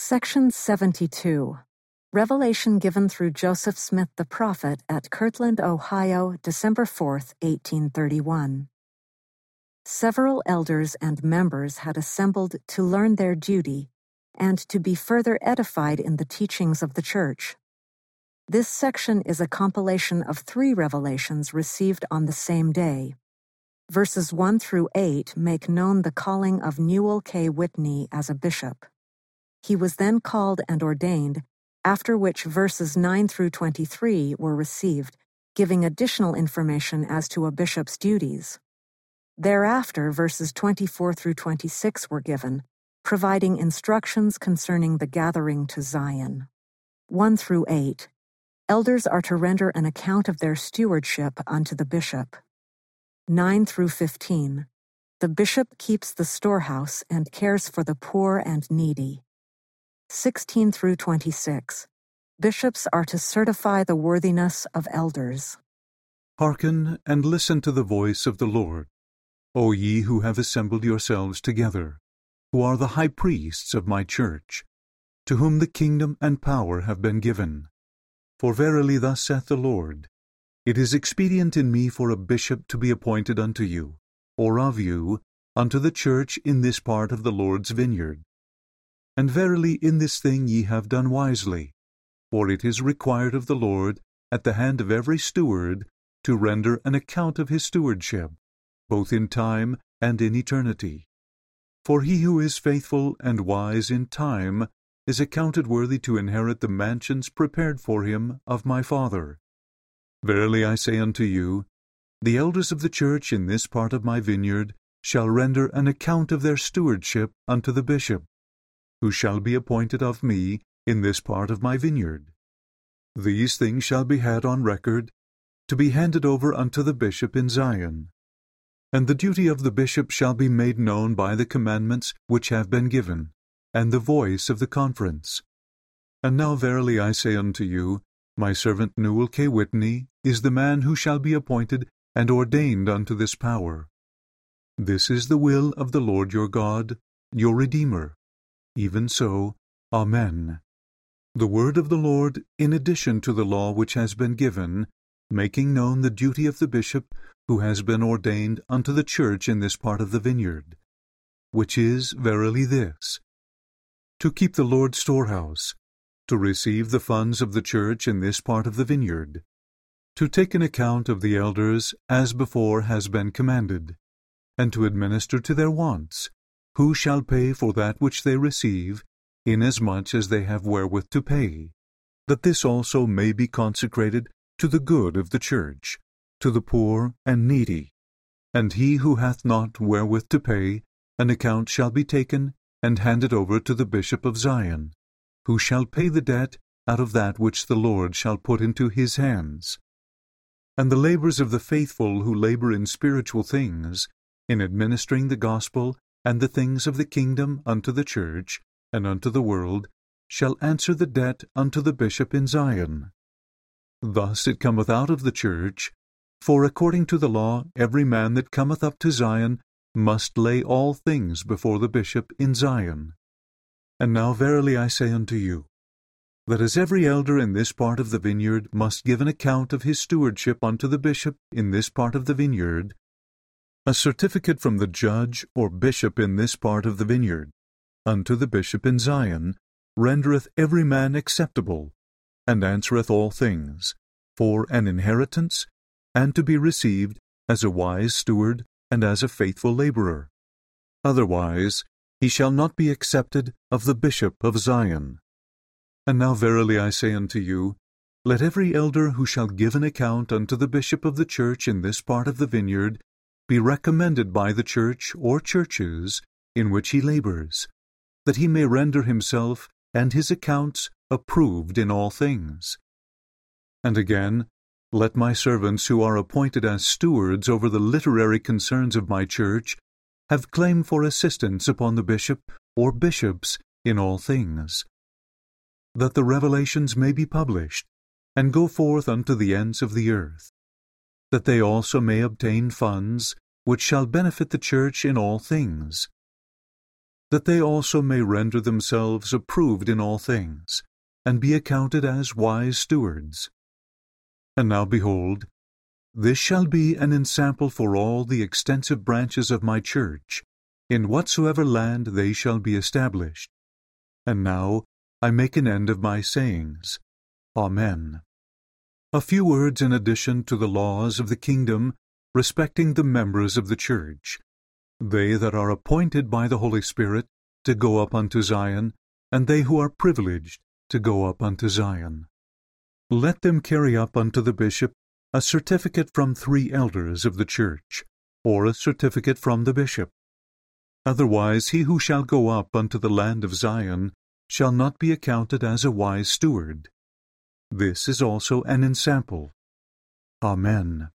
Section 72. Revelation given through Joseph Smith the prophet at Kirtland, Ohio, December 4, 1831. Several elders and members had assembled to learn their duty and to be further edified in the teachings of the church. This section is a compilation of 3 revelations received on the same day. Verses 1 through 8 make known the calling of Newell K. Whitney as a bishop. He was then called and ordained, after which verses 9 through 23 were received, giving additional information as to a bishop's duties. Thereafter, verses 24 through 26 were given, providing instructions concerning the gathering to Zion. 1 through 8. Elders are to render an account of their stewardship unto the bishop. 9 through 15. The bishop keeps the storehouse and cares for the poor and needy. 16 through 26. Bishops are to certify the worthiness of elders. Hearken and listen to the voice of the Lord, O ye who have assembled yourselves together, who are the high priests of my church, to whom the kingdom and power have been given. For verily thus saith the Lord, it is expedient in me for a bishop to be appointed unto you, or of you, unto the church in this part of the Lord's vineyard. And verily in this thing ye have done wisely, for it is required of the Lord, at the hand of every steward, to render an account of his stewardship, both in time and in eternity. For he who is faithful and wise in time is accounted worthy to inherit the mansions prepared for him of my Father. Verily I say unto you, the elders of the church in this part of my vineyard shall render an account of their stewardship unto the bishop, who shall be appointed of me in this part of my vineyard. These things shall be had on record, to be handed over unto the bishop in Zion. And the duty of the bishop shall be made known by the commandments which have been given, and the voice of the conference. And now verily I say unto you, my servant Newell K. Whitney is the man who shall be appointed and ordained unto this power. This is the will of the Lord your God, your Redeemer. Even so, Amen. The word of the Lord, in addition to the law which has been given, making known the duty of the bishop who has been ordained unto the church in this part of the vineyard, which is verily this: to keep the Lord's storehouse, to receive the funds of the church in this part of the vineyard, to take an account of the elders as before has been commanded, and to administer to their wants, who shall pay for that which they receive, inasmuch as they have wherewith to pay, that this also may be consecrated to the good of the church, to the poor and needy. And he who hath not wherewith to pay, an account shall be taken and handed over to the bishop of Zion, who shall pay the debt out of that which the Lord shall put into his hands. And the labors of the faithful who labor in spiritual things, in administering the gospel and the things of the kingdom unto the church and unto the world, shall answer the debt unto the bishop in Zion. Thus it cometh out of the church, for according to the law every man that cometh up to Zion must lay all things before the bishop in Zion. And now verily I say unto you, that as every elder in this part of the vineyard must give an account of his stewardship unto the bishop in this part of the vineyard, a certificate from the judge or bishop in this part of the vineyard unto the bishop in Zion rendereth every man acceptable, and answereth all things, for an inheritance, and to be received as a wise steward and as a faithful laborer. Otherwise he shall not be accepted of the bishop of Zion. And now verily I say unto you, let every elder who shall give an account unto the bishop of the church in this part of the vineyard be recommended by the church or churches in which he labors, that he may render himself and his accounts approved in all things. And again, let my servants who are appointed as stewards over the literary concerns of my church have claim for assistance upon the bishop or bishops in all things, that the revelations may be published, and go forth unto the ends of the earth, that they also may obtain funds which shall benefit the church in all things, that they also may render themselves approved in all things, and be accounted as wise stewards. And now behold, this shall be an ensample for all the extensive branches of my church, in whatsoever land they shall be established. And now I make an end of my sayings. Amen. A few words in addition to the laws of the kingdom respecting the members of the church, they that are appointed by the Holy Spirit to go up unto Zion, and they who are privileged to go up unto Zion. Let them carry up unto the bishop a certificate from 3 elders of the church, or a certificate from the bishop. Otherwise he who shall go up unto the land of Zion shall not be accounted as a wise steward. This is also an ensample. Amen.